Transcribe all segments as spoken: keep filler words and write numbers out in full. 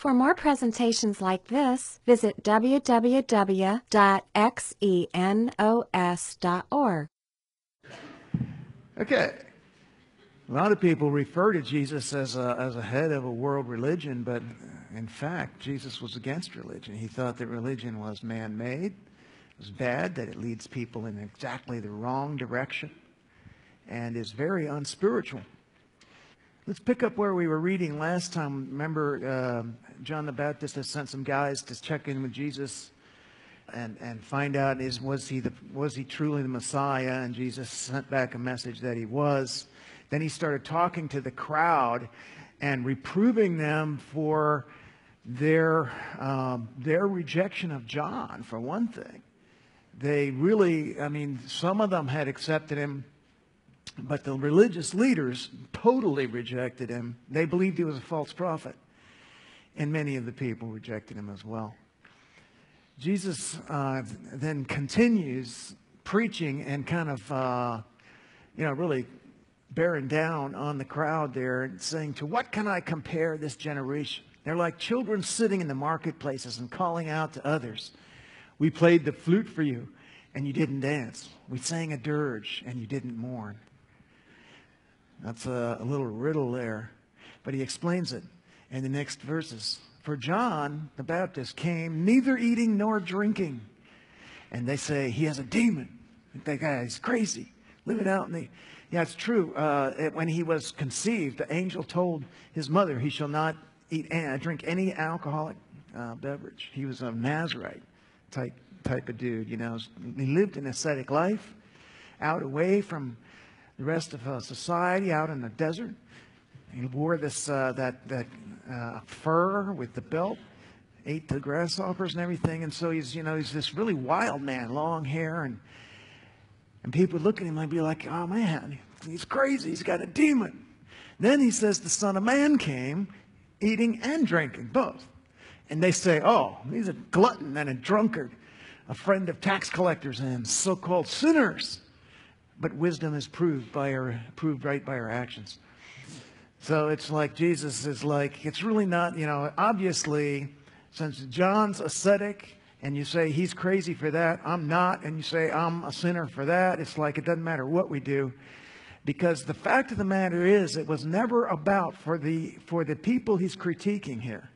For more presentations like this, visit w w w dot xenos dot org. Okay. A lot of people refer to Jesus as a, as a head of a world religion, but in fact, Jesus was against religion. He thought that religion was man-made, it was bad, that it leads people in exactly the wrong direction, and is very unspiritual. Let's pick up where we were reading last time. Remember, uh, John the Baptist has sent some guys to check in with Jesus and, and find out is was he the was he truly the Messiah? And Jesus sent back a message that he was. Then he started talking to the crowd and reproving them for their um, their rejection of John, for one thing. They really, I mean, some of them had accepted him, but the religious leaders totally rejected him. They believed he was a false prophet. And many of the people rejected him as well. Jesus uh, then continues preaching and kind of, uh, you know, really bearing down on the crowd there and saying, to what can I compare this generation? They're like children sitting in the marketplaces and calling out to others. We played the flute for you and you didn't dance. We sang a dirge and you didn't mourn. That's a, a little riddle there. But he explains it in the next verses. For John the Baptist came neither eating nor drinking. And they say he has a demon. That guy's crazy. Living out in the... Yeah, it's true. Uh, it, when he was conceived, the angel told his mother he shall not eat and drink any alcoholic uh, beverage. He was a Nazarite type, type of dude, you know. He lived an ascetic life, out away from the rest of uh, society, out in the desert. He wore this uh, that that uh, fur with the belt, ate the grasshoppers and everything, and so he's you know he's this really wild man, long hair, and and people look at him and be like, oh man, he's crazy, he's got a demon. Then he says the Son of Man came, eating and drinking both, and they say, oh, he's a glutton and a drunkard, a friend of tax collectors and so-called sinners. But wisdom is proved by her, proved right by her actions. So it's like Jesus is like, it's really not, you know, obviously, since John's ascetic, and you say he's crazy for that, I'm not, and you say I'm a sinner for that, it's like it doesn't matter what we do. Because the fact of the matter is, it was never about, for the, for the people he's critiquing here,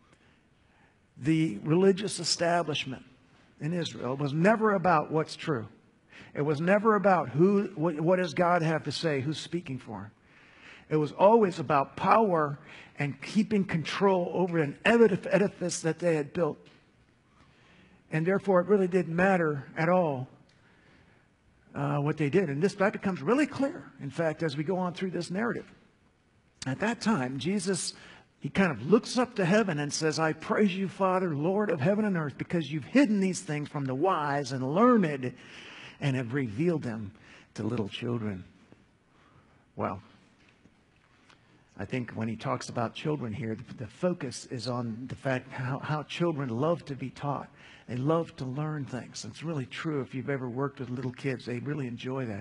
the religious establishment in Israel, it was never about what's true. It was never about who, what, what does God have to say, who's speaking for him. It was always about power and keeping control over an edifice that they had built. And therefore, it really didn't matter at all uh, what they did. And this that becomes really clear, in fact, as we go on through this narrative. At that time, Jesus, he kind of looks up to heaven and says, I praise you, Father, Lord of heaven and earth, because you've hidden these things from the wise and learned and have revealed them to little children. Well, I think when he talks about children here, the, the focus is on the fact how, how children love to be taught. They love to learn things. It's really true. If you've ever worked with little kids, they really enjoy that.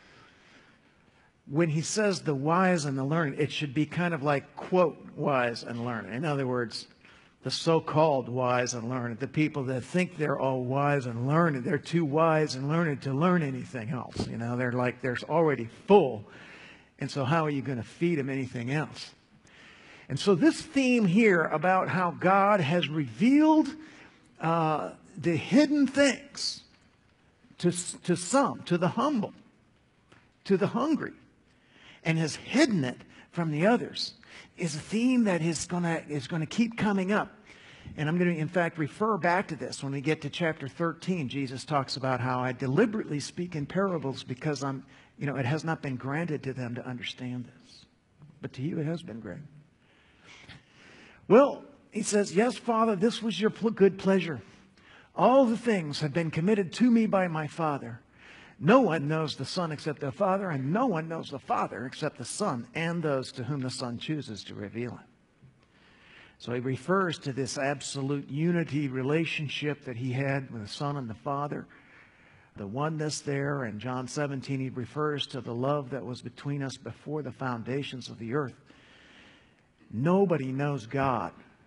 When he says the wise and the learned, it should be kind of like, quote, wise and learned. In other words, the so-called wise and learned, the people that think they're all wise and learned, they're too wise and learned to learn anything else. You know, they're like, they're already full. And so how are you going to feed them anything else? And so this theme here about how God has revealed uh, the hidden things to, to some, to the humble, to the hungry, and has hidden it from the others, is a theme that is going to is going to keep coming up. And I'm going to, in fact, refer back to this when we get to chapter thirteen. Jesus talks about how I deliberately speak in parables because I'm, you know, it has not been granted to them to understand this. But to you it has been granted. Well, he says, yes, Father, this was your good pleasure. All the things have been committed to me by my Father. No one knows the Son except the Father, and no one knows the Father except the Son and those to whom the Son chooses to reveal it. So he refers to this absolute unity relationship that he had with the Son and the Father, the oneness there. In John seventeen, he refers to the love that was between us before the foundations of the earth. Nobody knows God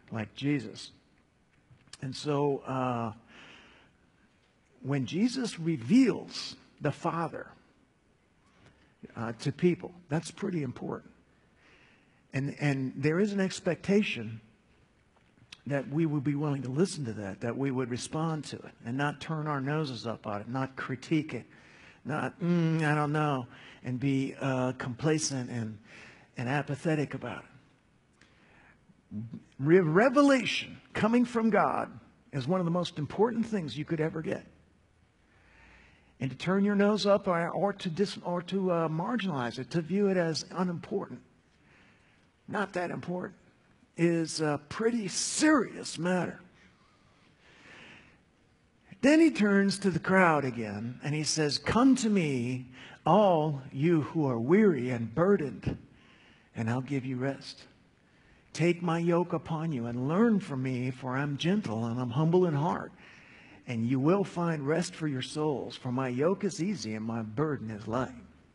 like Jesus. And so uh, when Jesus reveals the Father uh, to people, that's pretty important. And, and there is an expectation that we would be willing to listen to that, that we would respond to it and not turn our noses up on it, not critique it, not, mm, I don't know, and be uh, complacent and, and apathetic about it. Re- revelation coming from God is one of the most important things you could ever get. And to turn your nose up or, or to, dis, or to uh, marginalize it, to view it as unimportant, not that important, is a pretty serious matter. Then he turns to the crowd again and he says, "Come to me, all you who are weary and burdened, and I'll give you rest. Take my yoke upon you and learn from me, for I'm gentle and I'm humble in heart, and you will find rest for your souls. For my yoke is easy and my burden is light."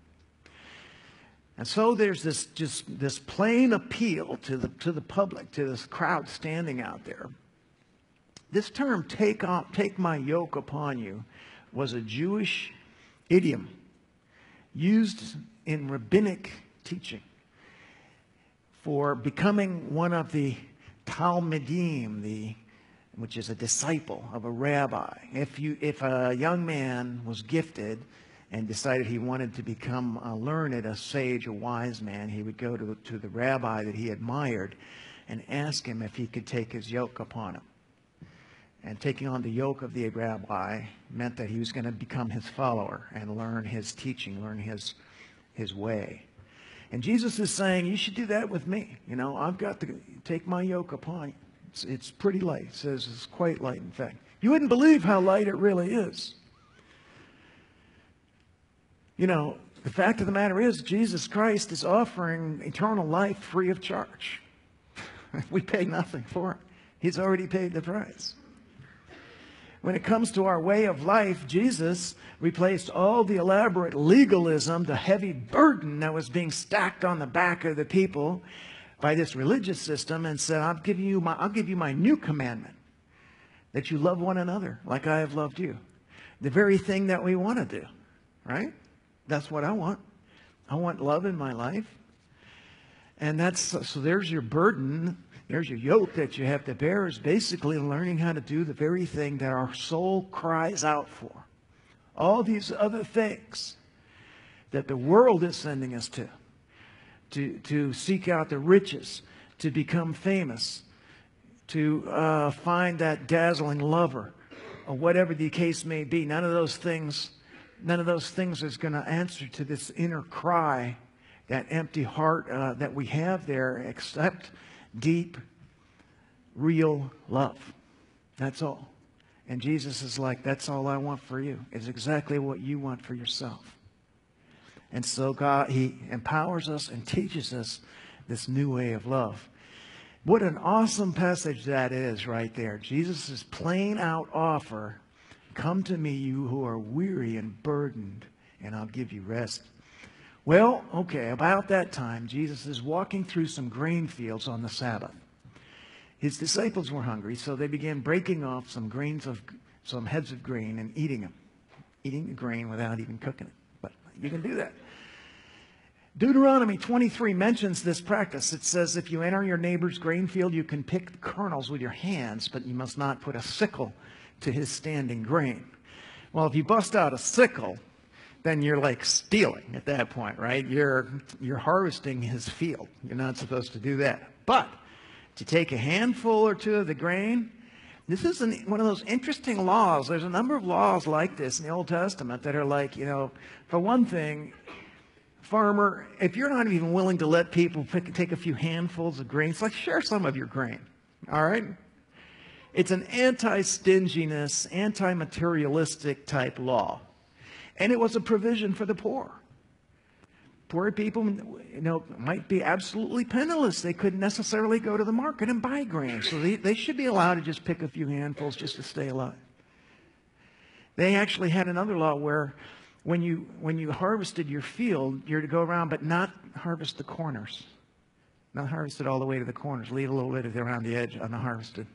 And so there's this just this plain appeal to the to the public, to this crowd standing out there. This term, take on, take my yoke upon you, was a Jewish idiom used in rabbinic teaching for becoming one of the Talmidim, the which is a disciple of a rabbi. If you if a young man was gifted and decided he wanted to become a learned, a sage, a wise man, he would go to, to the rabbi that he admired and ask him if he could take his yoke upon him. And taking on the yoke of the rabbi meant that he was going to become his follower and learn his teaching, learn his, his way. And Jesus is saying, you should do that with me. You know, I've got to take my yoke upon you. It's, it's pretty light. It says it's quite light, in fact. You wouldn't believe how light it really is. You know, the fact of the matter is, Jesus Christ is offering eternal life free of charge. We pay nothing for it. He's already paid the price. When it comes to our way of life, Jesus replaced all the elaborate legalism, the heavy burden that was being stacked on the back of the people by this religious system, and said, I'll give you my, I'll give you my new commandment, that you love one another like I have loved you. The very thing that we want to do, right? That's what I want. I want love in my life. And that's, so there's your burden. There's your yoke that you have to bear, is basically learning how to do the very thing that our soul cries out for. All these other things that the world is sending us to. To, to seek out the riches, to become famous, to uh, find that dazzling lover, or whatever the case may be. None of those things None of those things is going to answer to this inner cry, that empty heart uh, that we have there, except deep, real love. That's all. And Jesus is like, that's all I want for you. It's exactly what you want for yourself. And so God, He empowers us and teaches us this new way of love. What an awesome passage that is right there. Jesus' plain out offer: come to me, you who are weary and burdened, and I'll give you rest. Well, okay, about that time, Jesus is walking through some grain fields on the Sabbath. His disciples were hungry, so they began breaking off some grains of, some heads of grain and eating them. Eating the grain without even cooking it. But you can do that. Deuteronomy twenty-three mentions this practice. It says, if you enter your neighbor's grain field, you can pick the kernels with your hands, but you must not put a sickle to his standing grain. Well, if you bust out a sickle, then you're like stealing at that point, right? You're, you're harvesting his field. You're not supposed to do that. But to take a handful or two of the grain, this is an, one of those interesting laws. There's a number of laws like this in the Old Testament that are like, you know, for one thing, farmer, if you're not even willing to let people pick, take a few handfuls of grain, it's like, share some of your grain, all right? It's an anti-stinginess, anti-materialistic type law. And it was a provision for the poor. Poor people, you know, might be absolutely penniless. They couldn't necessarily go to the market and buy grain. So they, they should be allowed to just pick a few handfuls just to stay alive. They actually had another law where when you, when you harvested your field, you're to go around but not harvest the corners. Not harvested all the way to the corners. Leave a little bit around the edge unharvested.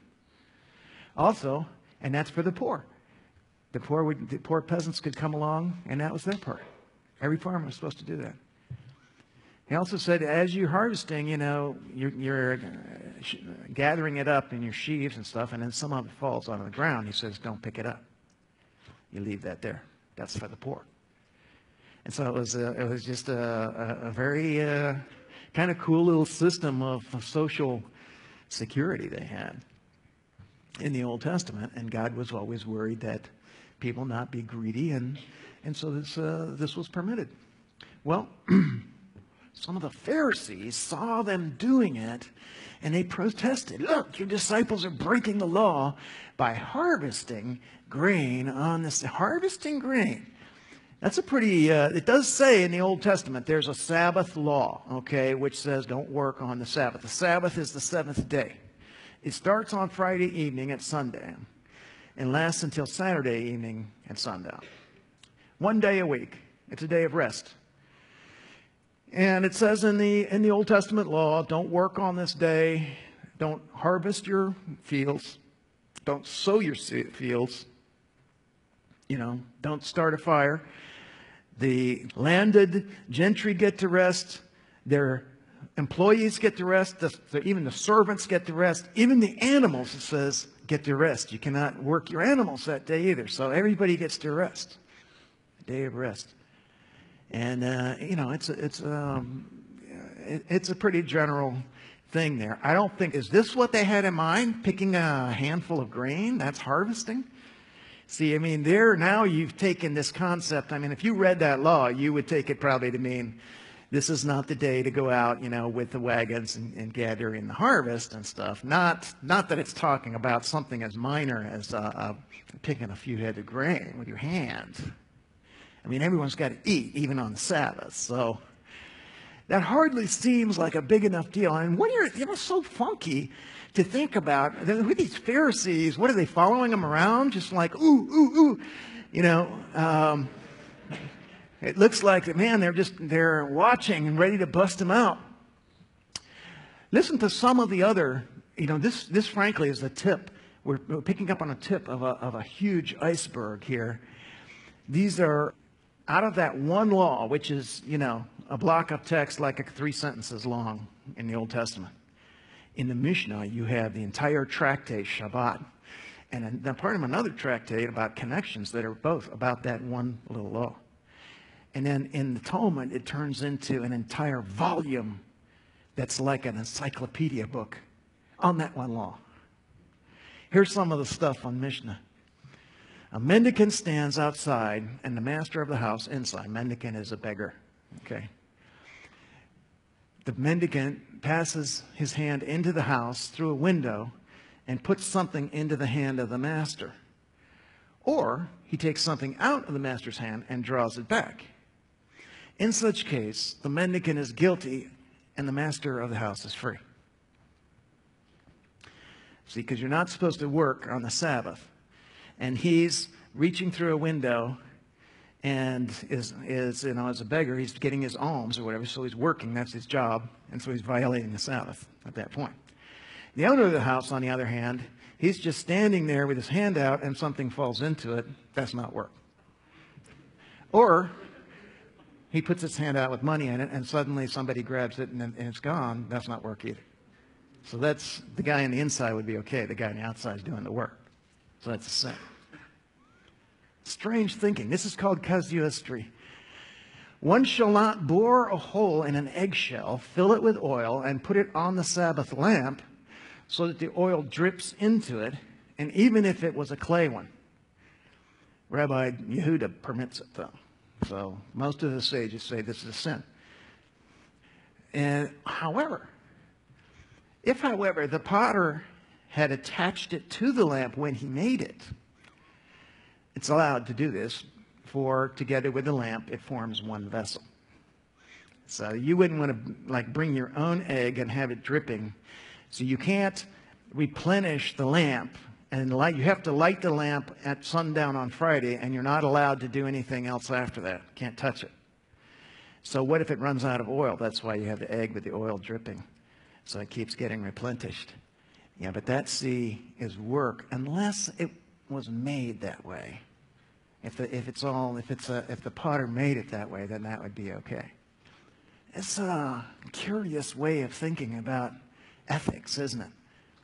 Also, and that's for the poor. The poor, would, the poor peasants could come along, and that was their part. Every farmer was supposed to do that. He also said, as you're harvesting, you know, you're, you're gathering it up in your sheaves and stuff, and then some of it falls onto the ground. He says, don't pick it up. You leave that there. That's for the poor. And so it was, a, it was just a, a, a very uh, kind of cool little system of, of social security they had in the Old Testament. And God was always worried that people not be greedy, and, and so this, uh, this was permitted. Well, some of the Pharisees saw them doing it, and they protested. Look, your disciples are breaking the law by harvesting grain on this. Harvesting grain. That's a pretty, uh, it does say in the Old Testament there's a Sabbath law, okay, which says don't work on the Sabbath. The Sabbath is the seventh day. It starts on Friday evening at sundown and lasts until Saturday evening at sundown. One day a week. It's a day of rest. And it says in the in the Old Testament law, don't work on this day, don't harvest your fields, don't sow your fields, you know, don't start a fire. The landed gentry get to rest, their employees get to rest, the, the, even the servants get to rest, even the animals, it says, get to rest. You cannot work your animals that day either, so everybody gets to rest, a day of rest. And, uh, you know, it's a, it's, um, it, it's a pretty general thing there. I don't think, is this what they had in mind? Picking a handful of grain? That's harvesting? See, I mean, there now you've taken this concept. I mean, if you read that law, you would take it probably to mean this is not the day to go out, you know, with the wagons and, and gather in the harvest and stuff. Not, not that it's talking about something as minor as uh, uh, picking a few head of grain with your hands. I mean, everyone's got to eat, even on the Sabbath. So that hardly seems like a big enough deal. And when you're, you know, so funky to think about, who are these Pharisees? What are they following them around? Just like, ooh, ooh, ooh. You know, um, it looks like, man, they're just, they're watching and ready to bust them out. Listen to some of the other, you know, this, this frankly is a tip. We're, we're picking up on a tip of a, of a huge iceberg here. These are out of that one law, which is, you know, a block of text like a three sentences long in the Old Testament. In the Mishnah, you have the entire tractate, Shabbat, and a part of another tractate about connections that are both about that one little law. And then in the Talmud, it turns into an entire volume that's like an encyclopedia book on that one law. Here's some of the stuff on Mishnah. A mendicant stands outside, and the master of the house inside. Mendicant is a beggar. Okay. The mendicant passes his hand into the house through a window and puts something into the hand of the master. Or he takes something out of the master's hand and draws it back. In such case, the mendicant is guilty and the master of the house is free. See, because you're not supposed to work on the Sabbath. And he's reaching through a window and is, is, you know, as a beggar, he's getting his alms or whatever, so he's working, that's his job, and so he's violating the Sabbath at that point. The owner of the house, on the other hand, he's just standing there with his hand out and something falls into it. That's not work. Or he puts his hand out with money in it and suddenly somebody grabs it and, and it's gone. That's not work either. So that's, the guy on the inside would be okay. The guy on the outside is doing the work. So that's a sin. Strange thinking. This is called casuistry. One shall not bore a hole in an eggshell, fill it with oil, and put it on the Sabbath lamp so that the oil drips into it, and even if it was a clay one. Rabbi Yehuda permits it, though. So most of the sages say this is a sin. And however, if, however, the potter had attached it to the lamp when he made it, it's allowed to do this, for together with the lamp, it forms one vessel. So you wouldn't want to like bring your own egg and have it dripping. So you can't replenish the lamp and light. You have to light the lamp at sundown on Friday, and you're not allowed to do anything else after that. Can't touch it. So what if it runs out of oil? That's why you have the egg with the oil dripping. So it keeps getting replenished. Yeah, but that sea is work unless it was made that way. If the, if it's all if it's a, if the potter made it that way, then that would be okay. It's a curious way of thinking about ethics, isn't it?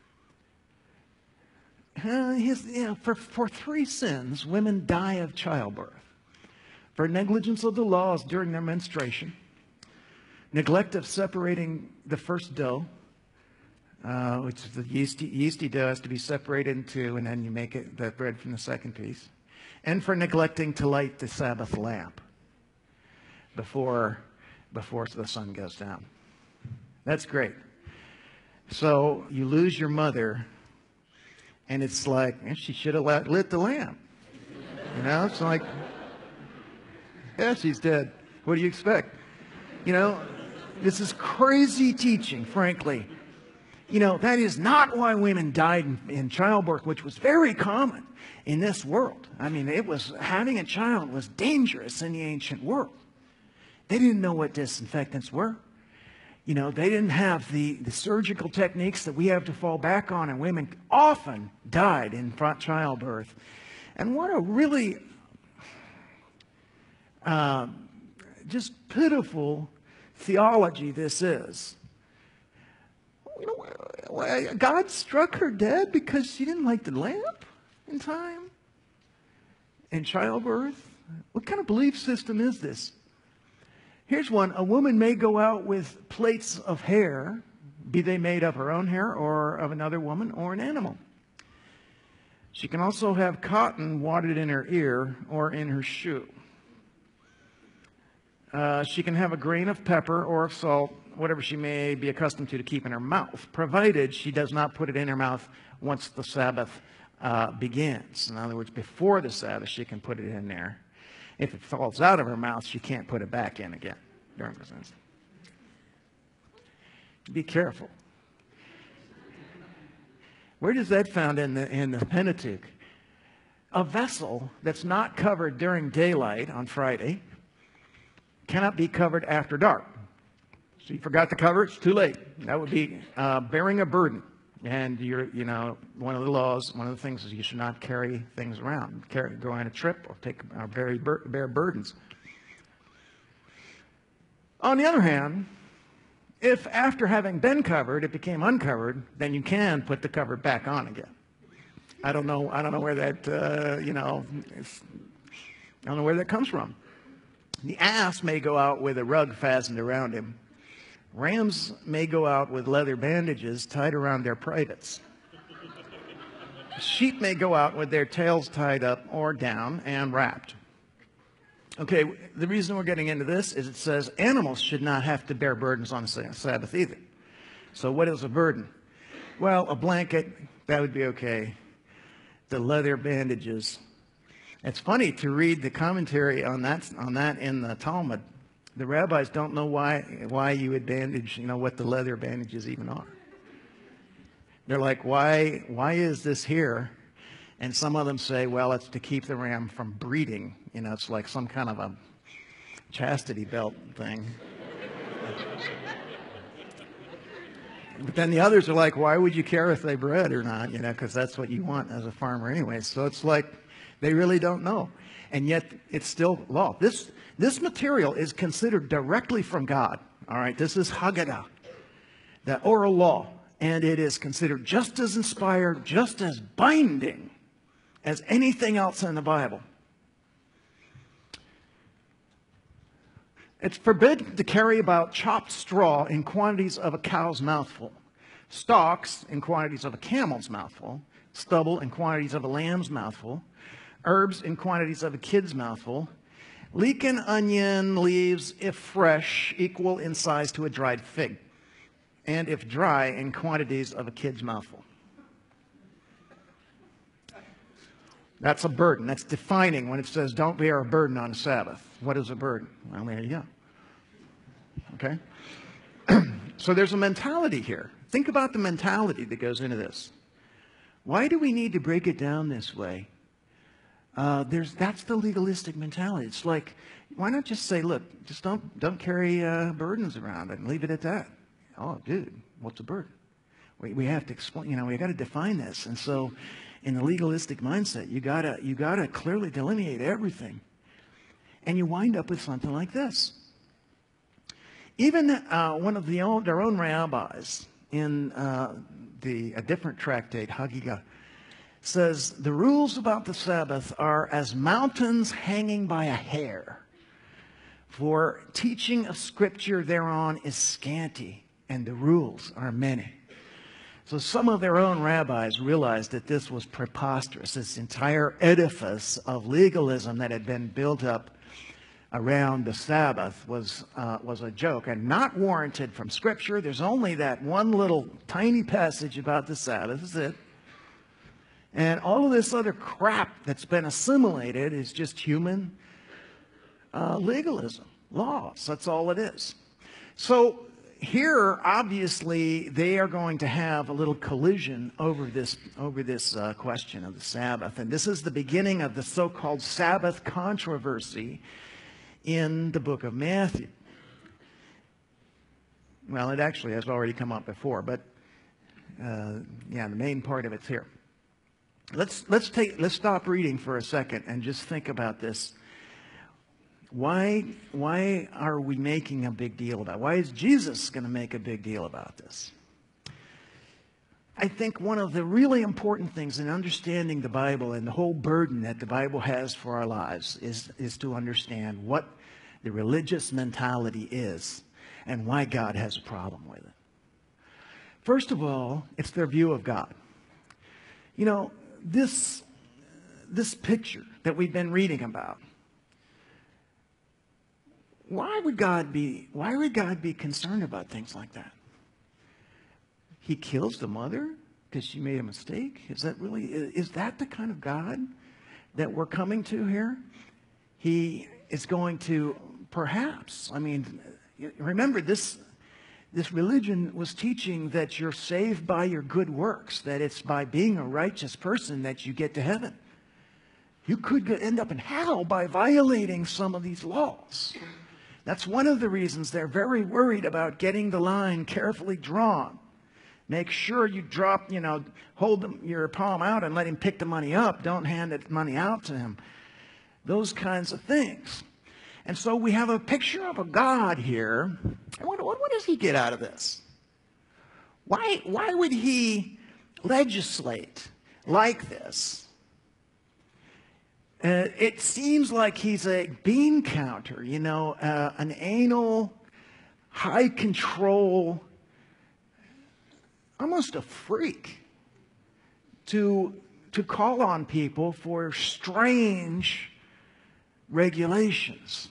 Uh, his, you know, for, for three sins, women die of childbirth. For negligence of the laws during their menstruation, neglect of separating the first dough, uh, which is the yeasty, yeasty dough has to be separated in two, and then you make it the bread from the second piece, and for neglecting to light the Sabbath lamp before, before the sun goes down. That's great. So you lose your mother, and it's like, eh, she should have lit the lamp. You know, it's like, yeah, she's dead. What do you expect? You know, this is crazy teaching, frankly. You know, that is not why women died in, in childbirth, which was very common in this world. I mean, it was, having a child was dangerous in the ancient world. They didn't know what disinfectants were. You know, they didn't have the, the surgical techniques that we have to fall back on, and women often died in childbirth. And what a really uh, just pitiful theology this is. You know, God struck her dead because she didn't light the lamp in time in childbirth. What kind of belief system is this? Here's one. A woman may go out with plaits of hair, be they made of her own hair or of another woman or an animal. She can also have cotton wadded in her ear or in her shoe. Uh, she can have a grain of pepper or of salt, whatever she may be accustomed to to keep in her mouth, provided she does not put it in her mouth once the Sabbath uh, begins. In other words, before the Sabbath, she can put it in there. If it falls out of her mouth, she can't put it back in again during the Sabbath. Be careful. Where is that found in the, in the Pentateuch? A vessel that's not covered during daylight on Friday cannot be covered after dark. So you forgot to cover it, it's too late. That would be uh, bearing a burden. And you're, you know, one of the laws, one of the things is you should not carry things around, carry, go on a trip or take uh, very bur bear burdens. On the other hand, if after having been covered it became uncovered, then you can put the cover back on again. I don't know. I don't know where that, uh, you know, it's, I don't know where that comes from. The ass may go out with a rug fastened around him. Rams may go out with leather bandages tied around their privates. Sheep may go out with their tails tied up or down and wrapped. Okay, the reason we're getting into this is it says animals should not have to bear burdens on the Sabbath either. So what is a burden? Well, a blanket, that would be okay. The leather bandages. It's funny to read the commentary on that, on that in the Talmud. The rabbis don't know why, why you would bandage, you know, what the leather bandages even are. They're like, why, why is this here? And some of them say, well, it's to keep the ram from breeding. You know, it's like some kind of a chastity belt thing. But then the others are like, why would you care if they bred or not? You know, because that's what you want as a farmer anyway. So it's like they really don't know. And yet it's still law. This, this material is considered directly from God. All right, this is Haggadah, the oral law. And it is considered just as inspired, just as binding as anything else in the Bible. It's forbidden to carry about chopped straw in quantities of a cow's mouthful, stalks in quantities of a camel's mouthful, stubble in quantities of a lamb's mouthful, herbs in quantities of a kid's mouthful, leek and onion leaves, if fresh, equal in size to a dried fig, and if dry, in quantities of a kid's mouthful. That's a burden. That's defining when it says don't bear a burden on the Sabbath. What is a burden? Well, there you go. Okay? So there's a mentality here. Think about the mentality that goes into this. Why do we need to break it down this way? Uh, there's, that's the legalistic mentality. It's like, why not just say, look, just don't, don't carry uh, burdens around and leave it at that. Oh, dude, What's a burden? We, we have to explain, you know, we got to define this. And so in the legalistic mindset, you got to you got to clearly delineate everything. And you wind up with something like this. Even uh, one of the own, their own rabbis in uh, the a different tractate, Hagigah, says the rules about the Sabbath are as mountains hanging by a hair. For teaching of Scripture thereon is scanty, and the rules are many. So some of their own rabbis realized that this was preposterous. This entire edifice of legalism that had been built up around the Sabbath was uh, was a joke and not warranted from Scripture. There's only that one little tiny passage about the Sabbath. That's it. And all of this other crap that's been assimilated is just human uh, legalism, laws. That's all it is. So here, obviously, they are going to have a little collision over this over this uh, question of the Sabbath. And this is the beginning of the so-called Sabbath controversy in the book of Matthew. Well, it actually has already come up before, but uh, yeah, the main part of it's here. Let's let's take let's stop reading for a second and just think about this. Why why are we making a big deal about it? Why is Jesus going to make a big deal about this? I think one of the really important things in understanding the Bible and the whole burden that the Bible has for our lives is, is to understand what the religious mentality is and why God has a problem with it. First of all, it's their view of God. You know, this, this picture that we've been reading about, why would God be, why would God be concerned about things like that? He kills the mother because she made a mistake? Is that really, is that the kind of God that we're coming to here? He is going to, perhaps, I mean, remember this, this religion was teaching that you're saved by your good works, that it's by being a righteous person that you get to heaven. You could end up in hell by violating some of these laws. That's one of the reasons they're very worried about getting the line carefully drawn. Make sure you drop, you know, hold them, your palm out and let him pick the money up. Don't hand the money out to him. Those kinds of things. And so we have a picture of a God here. What, what, what does he get out of this? Why, why would he legislate like this? Uh, it seems like he's a bean counter, you know, uh, an anal, high control, almost a freak to, to call on people for strange regulations.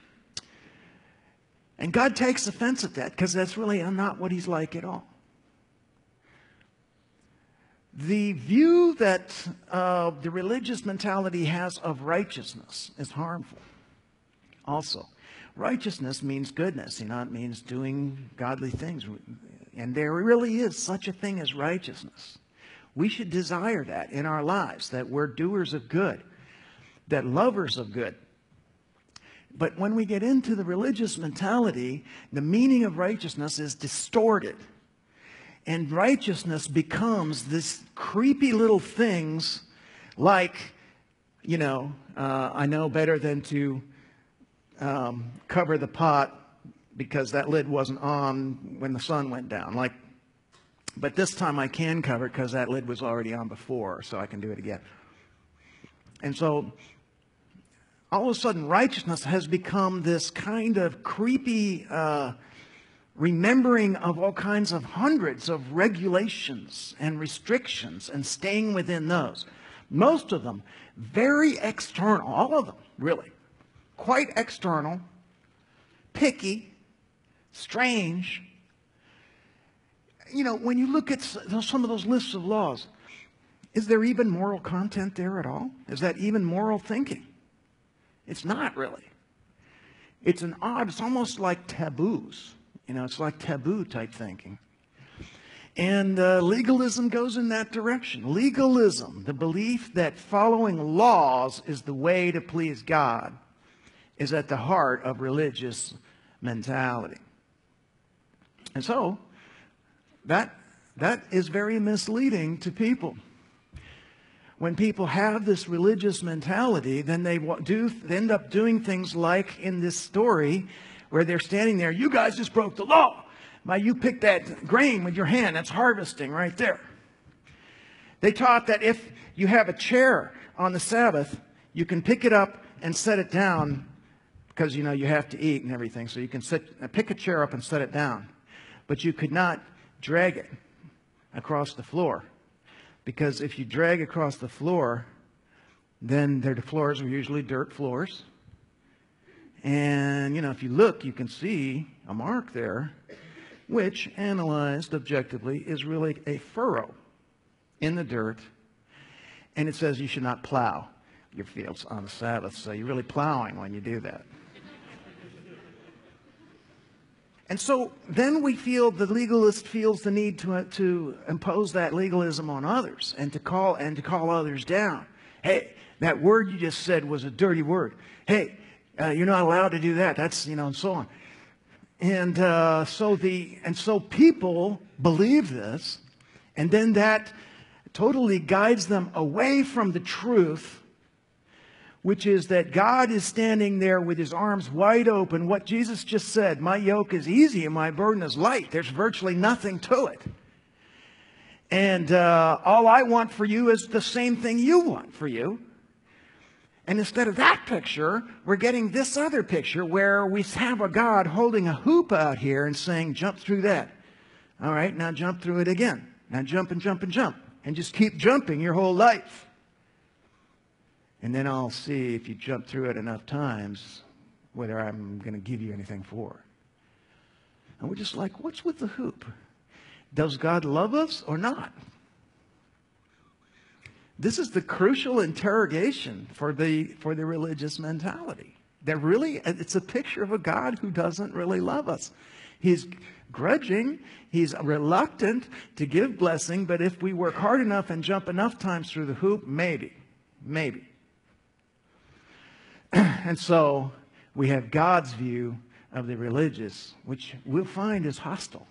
And God takes offense at that because that's really not what he's like at all. The view that uh, the religious mentality has of righteousness is harmful. Also, righteousness means goodness. You know, it means doing godly things. And there really is such a thing as righteousness. We should desire that in our lives, that we're doers of good, that lovers of good. But when we get into the religious mentality, the meaning of righteousness is distorted. And righteousness becomes this creepy little things like, you know, uh, I know better than to um, cover the pot because that lid wasn't on when the sun went down. Like, but this time I can cover it because that lid was already on before, so I can do it again. And so all of a sudden righteousness has become this kind of creepy uh, remembering of all kinds of hundreds of regulations and restrictions and staying within those. Most of them very external, all of them really, quite external, picky, strange. You know, when you look at some of those lists of laws, is there even moral content there at all? Is that even moral thinking? It's not really. It's an odd, it's almost like taboos. You know, it's like taboo type thinking. And uh, legalism goes in that direction. Legalism, the belief that following laws is the way to please God, is at the heart of religious mentality. And so, that, that is very misleading to people. When people have this religious mentality, then they do they end up doing things like in this story where they're standing there. You guys just broke the law. Why, you picked that grain with your hand. That's harvesting right there. They taught that if you have a chair on the Sabbath, you can pick it up and set it down because, you know, you have to eat and everything. So you can sit, pick a chair up and set it down. But you could not drag it across the floor. Because if you drag across the floor, then their floors are usually dirt floors. And, you know, if you look, you can see a mark there, which, analyzed objectively, is really a furrow in the dirt. And it says you should not plow your fields on the Sabbath. So you're really plowing when you do that. And so then we feel the legalist feels the need to, uh, to impose that legalism on others and to call and to call others down. Hey, that word you just said was a dirty word. Hey, uh, you're not allowed to do that. That's, you know, and so on. And uh, so the and so people believe this, and then that totally guides them away from the truth, which is that God is standing there with his arms wide open. What Jesus just said, my yoke is easy and my burden is light. There's virtually nothing to it. And uh, all I want for you is the same thing you want for you. And instead of that picture, we're getting this other picture where we have a God holding a hoop out here and saying, jump through that. All right, now jump through it again. Now jump and jump and jump. And just keep jumping your whole life. And then I'll see if you jump through it enough times whether I'm going to give you anything for it. And we're just like, what's with the hoop? Does God love us or not? This is the crucial interrogation for the, for the religious mentality. That really, it's a picture of a God who doesn't really love us. He's grudging. He's reluctant to give blessing. But if we work hard enough and jump enough times through the hoop, maybe, maybe. And so we have God's view of the religious, which we'll find is hostile.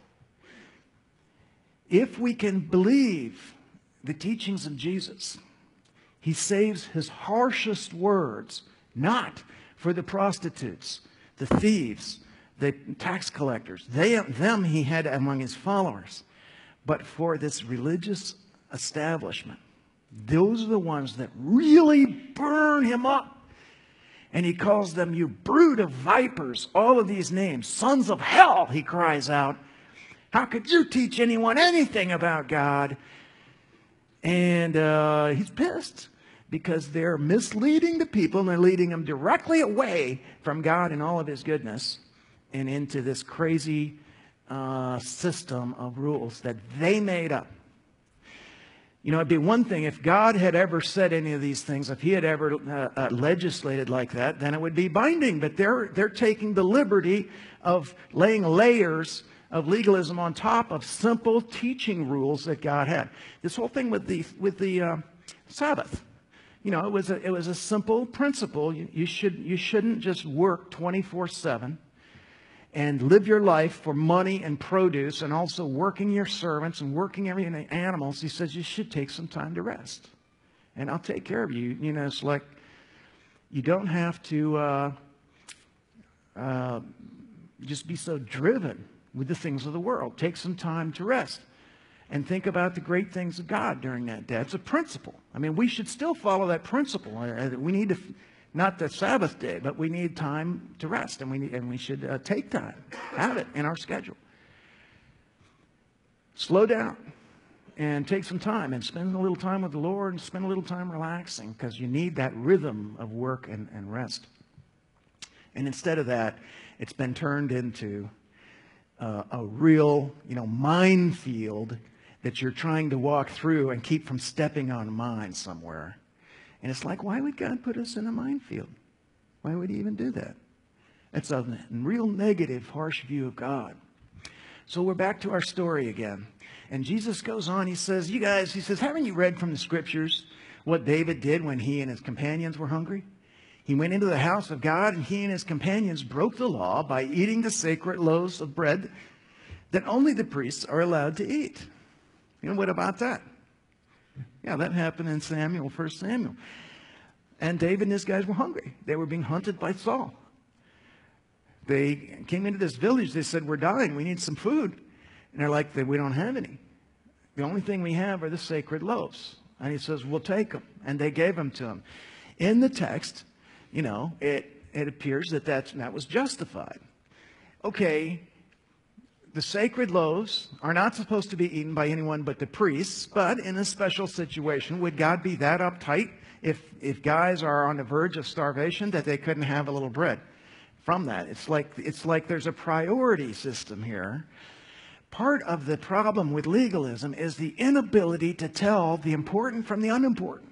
If we can believe the teachings of Jesus, he saves his harshest words, not for the prostitutes, the thieves, the tax collectors. They, them he had among his followers, but for this religious establishment. Those are the ones that really burn him up. And he calls them, you brood of vipers, all of these names. Sons of hell, he cries out. How could you teach anyone anything about God? And uh, he's pissed because they're misleading the people and they're leading them directly away from God and all of his goodness and into this crazy uh, system of rules that they made up. You know, it'd be one thing if God had ever said any of these things, if he had ever uh, uh, legislated like that, then it would be binding. But they're, they're taking the liberty of laying layers of legalism on top of simple teaching rules that God had. This whole thing with the, with the uh, Sabbath, you know, it was a, it was a simple principle. You, you, should, you shouldn't just work twenty-four seven. And live your life for money and produce and also working your servants and working every animals. He says you should take some time to rest. And I'll take care of you. You know, it's like you don't have to uh, uh, just be so driven with the things of the world. Take some time to rest and think about the great things of God during that day. It's a principle. I mean, we should still follow that principle. We need to... Not the Sabbath day, but we need time to rest, and we need, and we should uh, take time, have it in our schedule. Slow down and take some time and spend a little time with the Lord and spend a little time relaxing because you need that rhythm of work and, and rest. And instead of that, it's been turned into uh, a real, you know, minefield that you're trying to walk through and keep from stepping on a mine somewhere. And it's like, why would God put us in a minefield? Why would he even do that? It's a real negative, harsh view of God. So we're back to our story again. And Jesus goes on, he says, you guys, he says, haven't you read from the scriptures what David did when he and his companions were hungry? He went into the house of God and he and his companions broke the law by eating the sacred loaves of bread that only the priests are allowed to eat. You know, what about that? Yeah, that happened in Samuel, First Samuel. And David and his guys were hungry. They were being hunted by Saul. They came into this village. They said, we're dying. We need some food. And they're like, we don't have any. The only thing we have are the sacred loaves. And he says, we'll take them. And they gave them to him. In the text, you know, it, it appears that that's, that was justified. Okay, the sacred loaves are not supposed to be eaten by anyone but the priests, but in a special situation, would God be that uptight if, if guys are on the verge of starvation that they couldn't have a little bread from that? It's like, it's like there's a priority system here. Part of the problem with legalism is the inability to tell the important from the unimportant.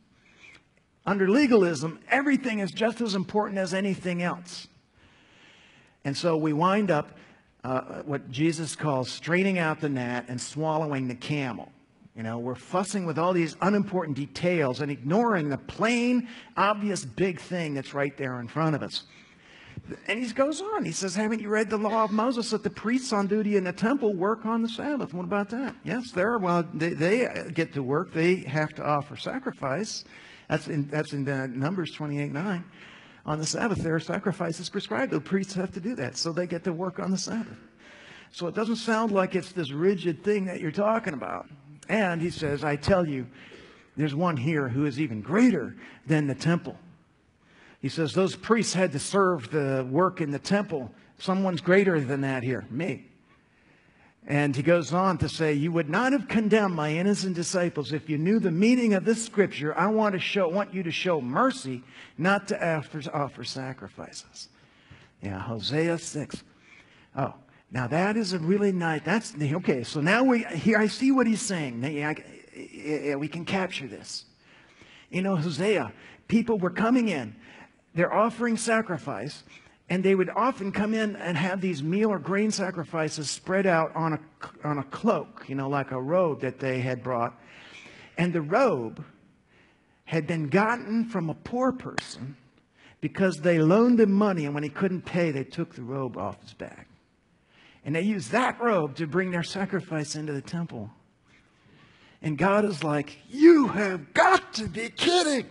Under legalism, everything is just as important as anything else. And so we wind up uh, what Jesus calls straining out the gnat and swallowing the camel. You know, we're fussing with all these unimportant details and ignoring the plain, obvious big thing that's right there in front of us. And he goes on. He says, haven't you read the law of Moses that the priests on duty in the temple work on the Sabbath? What about that? Yes, they're, well, they, they get to work. They have to offer sacrifice. That's in, that's in uh, Numbers twenty-eight nine. On the Sabbath, there are sacrifices prescribed. The priests have to do that, so they get to work on the Sabbath. So it doesn't sound like it's this rigid thing that you're talking about. And he says, I tell you, there's one here who is even greater than the temple. He says, those priests had to serve the work in the temple. Someone's greater than that here, me. And he goes on to say, you would not have condemned my innocent disciples if you knew the meaning of this scripture. I want to show, want you to show mercy, not to offer, offer sacrifices. Yeah, Hosea six. Oh, now that is a really nice, that's, okay, so now we, here I see what he's saying. I, I, we can capture this. You know, Hosea, people were coming in, they're offering sacrifice, and they would often come in and have these meal or grain sacrifices spread out on a, on a cloak, you know, like a robe that they had brought. And the robe had been gotten from a poor person because they loaned him money, and when he couldn't pay, they took the robe off his back. And they used that robe to bring their sacrifice into the temple. And God is like, you have got to be kidding.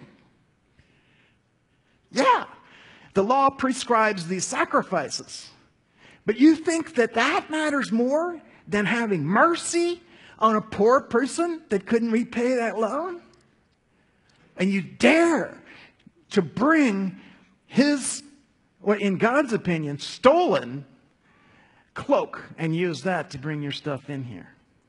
Yeah. The law prescribes these sacrifices. But you think that that matters more than having mercy on a poor person that couldn't repay that loan? And you dare to bring his, well, in God's opinion, stolen cloak and use that to bring your stuff in here.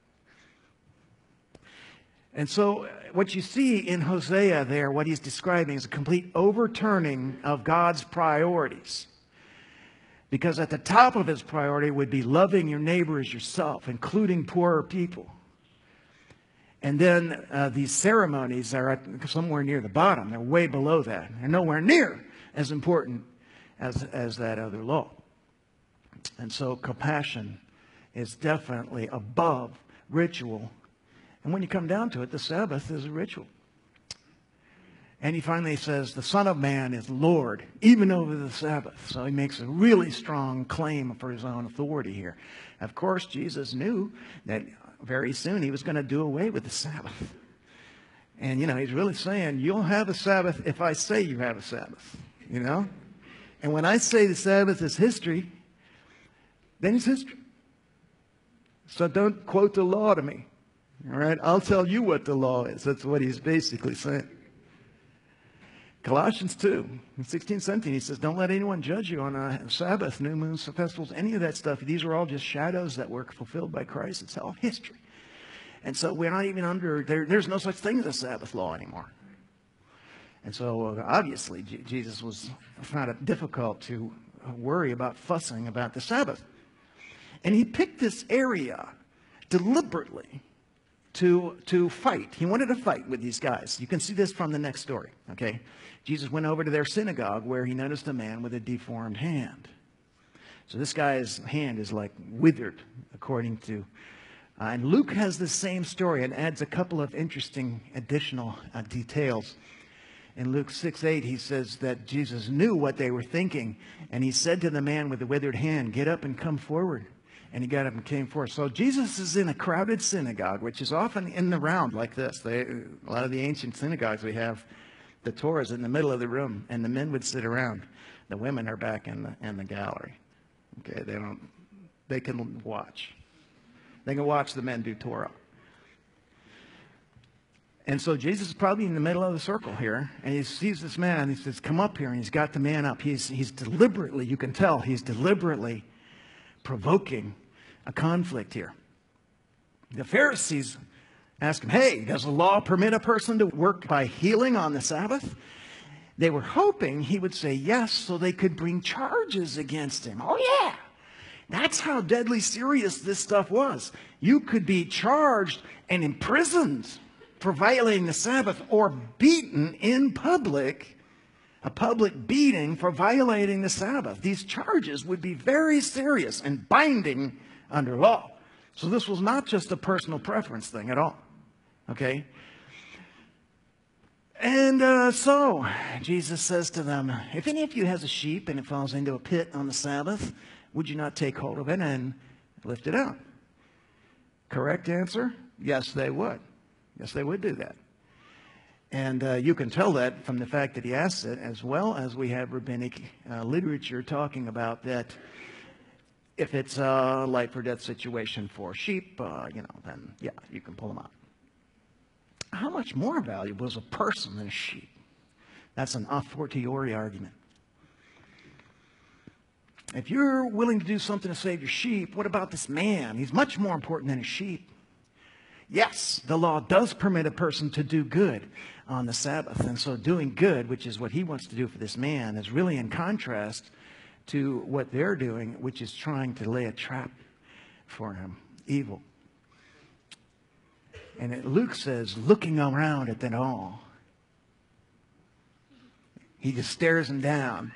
And so what you see in Hosea there, what he's describing is a complete overturning of God's priorities. Because at the top of his priority would be loving your neighbor as yourself, including poorer people. And then uh, these ceremonies are at somewhere near the bottom. They're way below that. They're nowhere near as important as, as that other law. And so compassion is definitely above ritual. And when you come down to it, the Sabbath is a ritual. And he finally says, the Son of Man is Lord, even over the Sabbath. So he makes a really strong claim for his own authority here. Of course, Jesus knew that very soon he was going to do away with the Sabbath. And, you know, he's really saying, you'll have a Sabbath if I say you have a Sabbath, you know. And when I say the Sabbath is history, then it's history. So don't quote the law to me. All right, I'll tell you what the law is. That's what he's basically saying. Colossians two, sixteen, seventeen, he says, don't let anyone judge you on a Sabbath, new moons, festivals, any of that stuff. These are all just shadows that were fulfilled by Christ. It's all history. And so we're not even under, there, there's no such thing as a Sabbath law anymore. And so uh, obviously J- Jesus was found it difficult to worry about fussing about the Sabbath. And he picked this area deliberately to, to fight. He wanted to fight with these guys. You can see this from the next story, okay? Jesus went over to their synagogue where he noticed a man with a deformed hand. So this guy's hand is like withered, according to... Uh, and Luke has the same story and adds a couple of interesting additional uh, details. In Luke six eight, he says that Jesus knew what they were thinking. And he said to the man with the withered hand, get up and come forward. And he got up and came forth. So Jesus is in a crowded synagogue, which is often in the round like this. They, a lot of the ancient synagogues we have, the Torah is in the middle of the room, and the men would sit around. The women are back in the in the gallery. Okay, they don't. They can watch. They can watch the men do Torah. And so Jesus is probably in the middle of the circle here, and he sees this man, and he says, "Come up here." And he's got the man up. He's he's deliberately, you can tell, he's deliberately provoking a conflict here. The Pharisees ask him, "Hey, does the law permit a person to work by healing on the Sabbath?" They were hoping he would say yes so they could bring charges against him. Oh, yeah. That's how deadly serious this stuff was. You could be charged and imprisoned for violating the Sabbath or beaten in public, a public beating for violating the Sabbath. These charges would be very serious and binding under law. So this was not just a personal preference thing at all. Okay? And uh, so Jesus says to them, "If any of you has a sheep and it falls into a pit on the Sabbath, would you not take hold of it and lift it out?" Correct answer? Yes, they would. Yes, they would do that. And uh, you can tell that from the fact that he asks it, as well as we have rabbinic uh, literature talking about that. If it's a life or death situation for sheep, uh, you know, then yeah, you can pull them out. How much more valuable is a person than a sheep? That's an a fortiori argument. If you're willing to do something to save your sheep, what about this man? He's much more important than a sheep. Yes, the law does permit a person to do good on the Sabbath. And so doing good, which is what he wants to do for this man, is really in contrast to what they're doing, which is trying to lay a trap for him. Evil. And it, Luke says, looking around at them all, he just stares them down.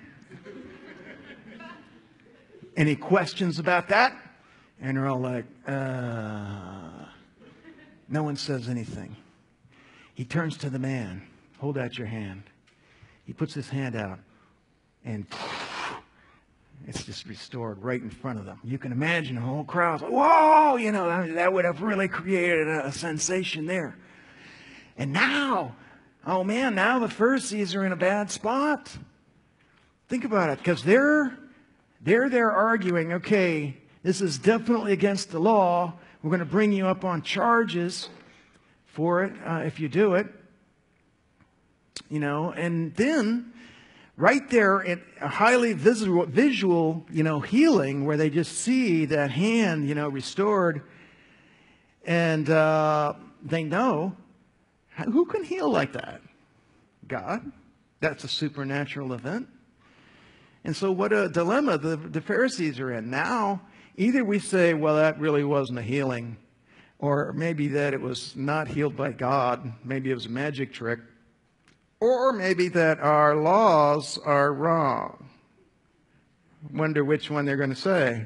Any questions about that? And they're all like, uh, no one says anything. He turns to the man. Hold out your hand. He puts his hand out, and it's just restored right in front of them. You can imagine the whole crowd. Like, whoa, you know, that would have really created a sensation there. And now, oh man, now the Pharisees are in a bad spot. Think about it, because they're, they're there arguing, okay, this is definitely against the law. We're going to bring you up on charges for it uh, if you do it. You know, and then right there in a highly visual, visual, you know, healing where they just see that hand, you know, restored. And uh, they know, who can heal like that? God. That's a supernatural event. And so what a dilemma the, the Pharisees are in. Now, either we say, well, that really wasn't a healing, or maybe that it was not healed by God. Maybe it was a magic trick. Or maybe that our laws are wrong. Wonder which one they're going to say.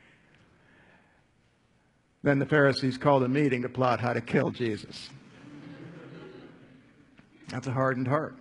Then the Pharisees called a meeting to plot how to kill Jesus. That's a hardened heart.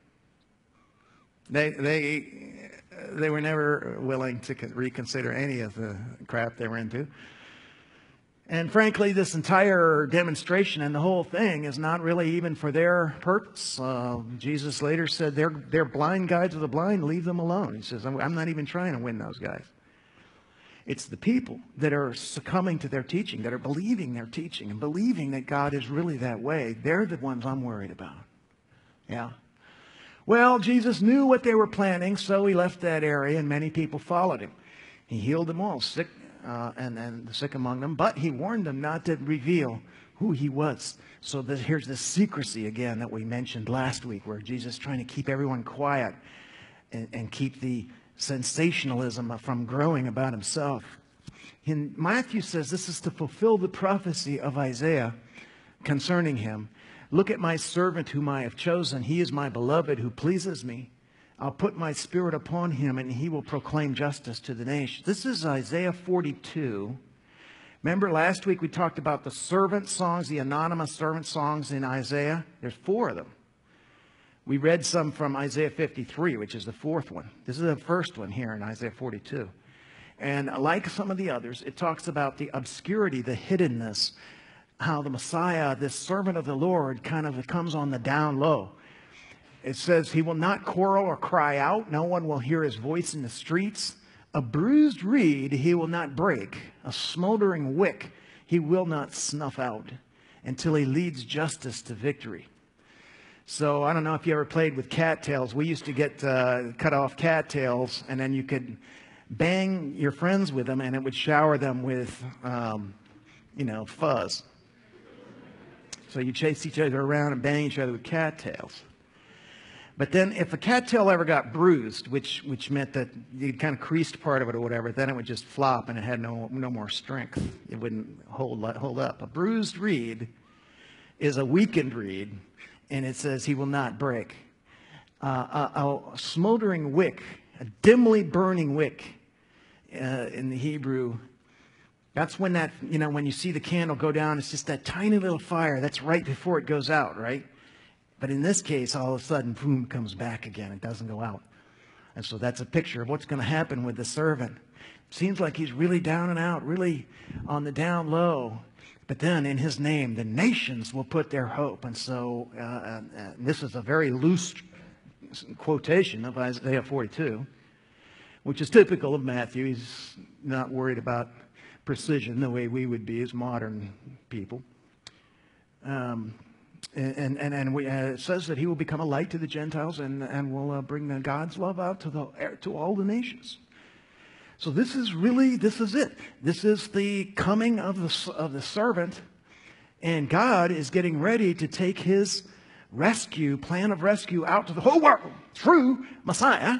They, they, they were never willing to reconsider any of the crap they were into. And frankly, this entire demonstration and the whole thing is not really even for their purpose. Uh, Jesus later said, they're, they're blind guides of the blind, leave them alone. He says, I'm, I'm not even trying to win those guys. It's the people that are succumbing to their teaching, that are believing their teaching and believing that God is really that way. They're the ones I'm worried about. Yeah. Well, Jesus knew what they were planning, so he left that area and many people followed him. He healed them all, sick uh, and, and the sick among them, but he warned them not to reveal who he was. So that here's the secrecy again that we mentioned last week, where Jesus is trying to keep everyone quiet and, and keep the sensationalism from growing about himself. And Matthew says this is to fulfill the prophecy of Isaiah concerning him. Look at my servant whom I have chosen. He is my beloved who pleases me. I'll put my spirit upon him and he will proclaim justice to the nations. This is Isaiah forty-two. Remember last week we talked about the servant songs, the anonymous servant songs in Isaiah? There's four of them. We read some from Isaiah fifty-three, which is the fourth one. This is the first one here in Isaiah forty-two. And like some of the others, it talks about the obscurity, the hiddenness, how the Messiah, this servant of the Lord, kind of comes on the down low. It says he will not quarrel or cry out. No one will hear his voice in the streets. A bruised reed he will not break. A smoldering wick he will not snuff out until he leads justice to victory. So I don't know if you ever played with cattails. We used to get uh, cut off cattails, and then you could bang your friends with them, and it would shower them with, um, you know, fuzz. So you chase each other around and bang each other with cattails. But then if a cattail ever got bruised, which which meant that you kind of creased part of it or whatever, then it would just flop and it had no no more strength. It wouldn't hold hold up. A bruised reed is a weakened reed, and it says he will not break. Uh, a, a smoldering wick, a dimly burning wick uh, in the Hebrew, that's when that, you know, when you see the candle go down, it's just that tiny little fire. That's right before it goes out, right? But in this case, all of a sudden, boom, comes back again. It doesn't go out. And so that's a picture of what's going to happen with the servant. It seems like he's really down and out, really on the down low. But then in his name, the nations will put their hope. And so uh, uh, this is a very loose quotation of Isaiah forty-two, which is typical of Matthew. He's not worried about precision the way we would be as modern people. Um, and and, and we, uh, it says that he will become a light to the Gentiles and, and will uh, bring the God's love out to, the, to all the nations. So this is really, this is it. This is the coming of the, of the servant. And God is getting ready to take his rescue, plan of rescue out to the whole world through Messiah.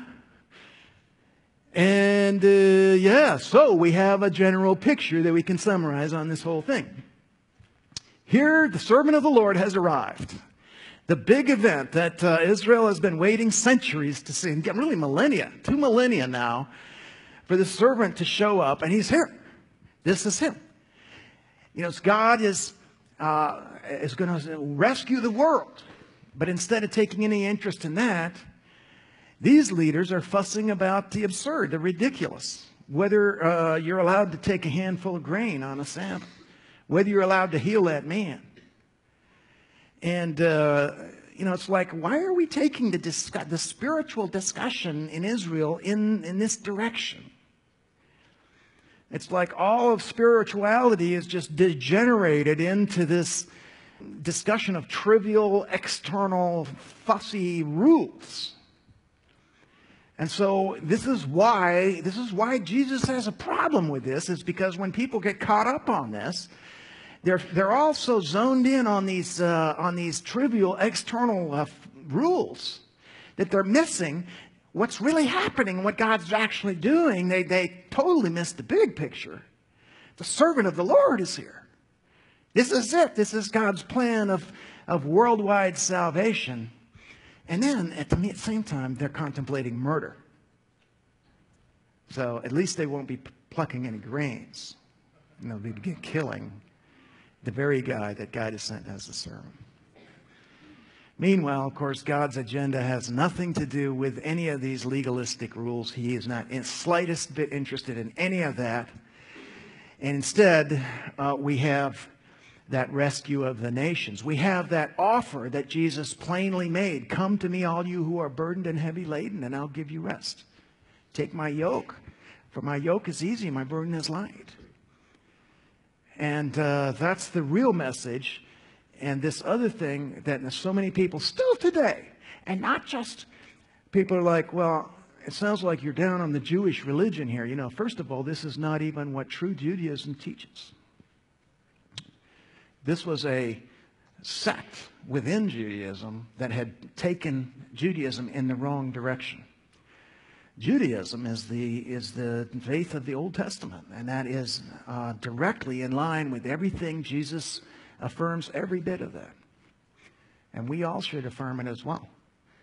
And uh, yeah, so we have a general picture that we can summarize on this whole thing. Here, the servant of the Lord has arrived. The big event that uh, Israel has been waiting centuries to see, and really millennia, two millennia now, for the servant to show up, and he's here. This is him. You know, God is, uh, is going to rescue the world. But instead of taking any interest in that, these leaders are fussing about the absurd, the ridiculous. Whether uh, you're allowed to take a handful of grain on a Sabbath. Whether you're allowed to heal that man. And, uh, you know, it's like, why are we taking the, discuss- the spiritual discussion in Israel in, in this direction? It's like all of spirituality is just degenerated into this discussion of trivial, external, fussy rules. And so this is why, this is why Jesus has a problem with this, is because when people get caught up on this, they're, they're also zoned in on these, uh, on these trivial external uh, rules that they're missing what's really happening, what God's actually doing. They, they totally miss the big picture. The servant of the Lord is here. This is it. This is God's plan of, of worldwide salvation. And then, at the same time, they're contemplating murder. So, at least they won't be plucking any grains. And they'll be killing the very guy that God has sent as the servant. Meanwhile, of course, God's agenda has nothing to do with any of these legalistic rules. He is not in the slightest bit interested in any of that. And instead, uh, we have that rescue of the nations. We have that offer that Jesus plainly made. Come to me, all you who are burdened and heavy laden, and I'll give you rest. Take my yoke, for my yoke is easy, my burden is light. And uh, that's the real message. And this other thing that so many people still today, and not just people are like, well, it sounds like you're down on the Jewish religion here. You know, first of all, this is not even what true Judaism teaches. This was a sect within Judaism that had taken Judaism in the wrong direction. Judaism is the is the faith of the Old Testament, and that is uh, directly in line with everything Jesus affirms, every bit of that. And we all should affirm it as well.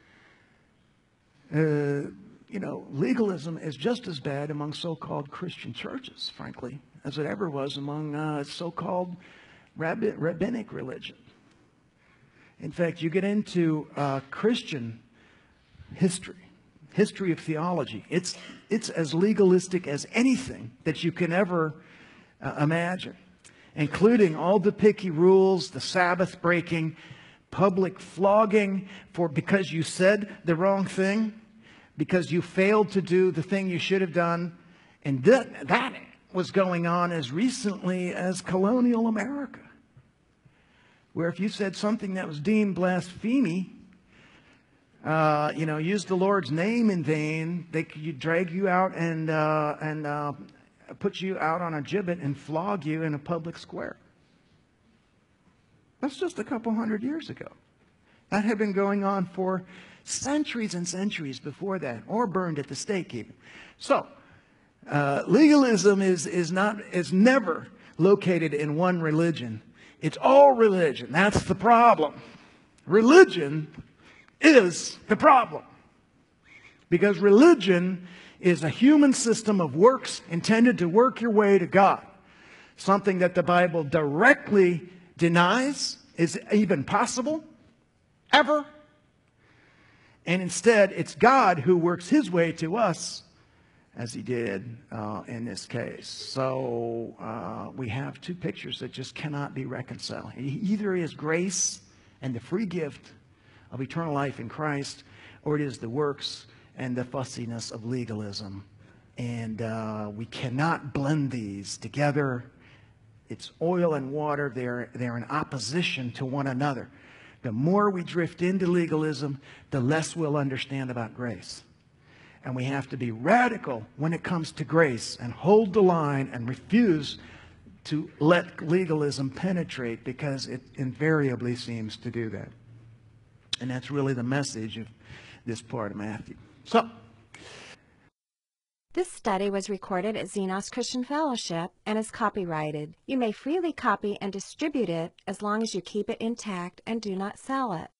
Uh, you know, legalism is just as bad among so-called Christian churches, frankly, as it ever was among uh, so-called Rabbi- rabbinic religion. In fact, you get into uh, Christian history, history of theology. It's, it's as legalistic as anything that you can ever uh, imagine, including all the picky rules, the Sabbath breaking, public flogging for because you said the wrong thing, because you failed to do the thing you should have done. And that, that was going on as recently as colonial America, where if you said something that was deemed blasphemy, uh, you know, used the Lord's name in vain, they could drag you out and, uh, and uh, put you out on a gibbet and flog you in a public square. That's just a couple hundred years ago. That had been going on for centuries and centuries before that, or burned at the stake even. So, uh, legalism is, is, not, is never located in one religion. It's all religion. That's the problem. Religion is the problem. Because religion is a human system of works intended to work your way to God. Something that the Bible directly denies is even possible, ever. And instead, it's God who works his way to us, as he did uh, in this case. So uh, we have two pictures that just cannot be reconciled. Either is grace and the free gift of eternal life in Christ, or it is the works and the fussiness of legalism. And uh, we cannot blend these together. It's oil and water. They're, they're in opposition to one another. The more we drift into legalism, the less we'll understand about grace. And we have to be radical when it comes to grace and hold the line and refuse to let legalism penetrate, because it invariably seems to do that. And that's really the message of this part of Matthew. So, This study was recorded at Xenos Christian Fellowship and is copyrighted. You may freely copy and distribute it as long as you keep it intact and do not sell it.